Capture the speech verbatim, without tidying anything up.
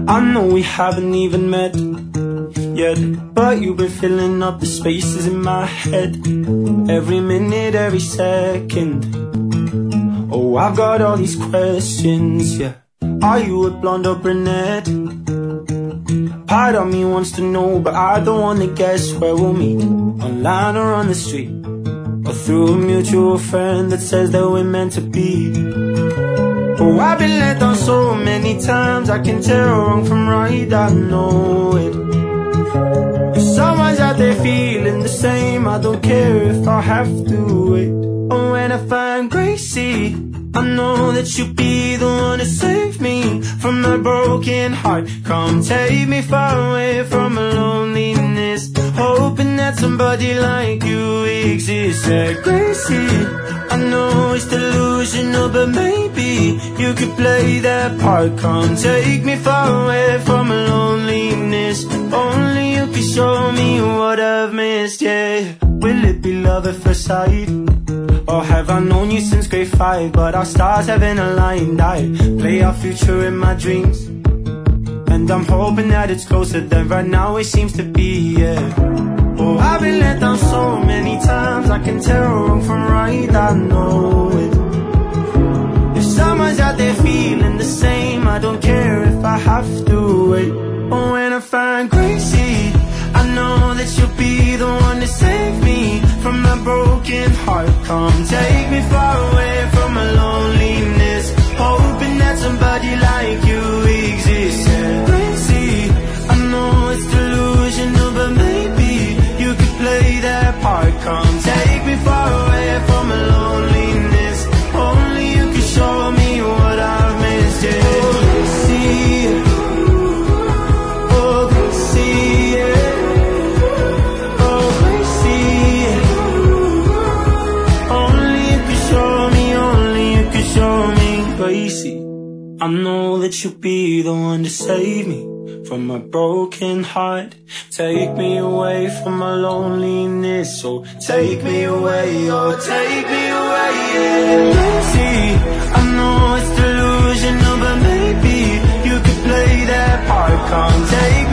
I know we haven't even met yet, but you've been filling up the spaces in my head. Every minute, every second. Oh, I've got all these questions, yeah. Are you a blonde or brunette? Part of me wants to know, but I don't wanna guess. Where we'll meet, online or on the street, or through a mutual friend that says that we're meant to be. Oh, I've been let down so many times, I can tell wrong from right, I know it. If someone's out there feeling the same, I don't care if I have to wait. Oh, when I find Gracie, I know that you'll be the one to save me from my broken heart. Come take me far away from my loneliness, hoping that somebody like you exists. Yeah, Gracie, I know it's delusional, but maybe you could play that part. Come take me far away from my loneliness, only you can show me what I've missed, yeah. Will it be love at first sight? Or have I known you since grade five, but our stars haven't aligned? I play our future in my dreams, and I'm hoping that it's closer than right now it seems to be, yeah. Oh, I've been let down so many times, I can tell wrong from right, I know it. If someone's out there feeling the same, I don't care if I have to wait. Oh, when I find Gracie, I know that you'll be the one to save me from my broken heart. Come take me far away from my loneliness, hoping that somebody like you exists. Yeah, Gracie, I know it's delusional, but maybe you could play that part. Come take me far away from my loneliness, only you can show me what I've missed. Yeah, Gracie, oh Gracie, yeah. I know that you'll be the one to save me from my broken heart. Take me away from my loneliness, oh take me away, oh take me away, yeah. Crazy, I know it's delusional, but maybe you could play that part. Come take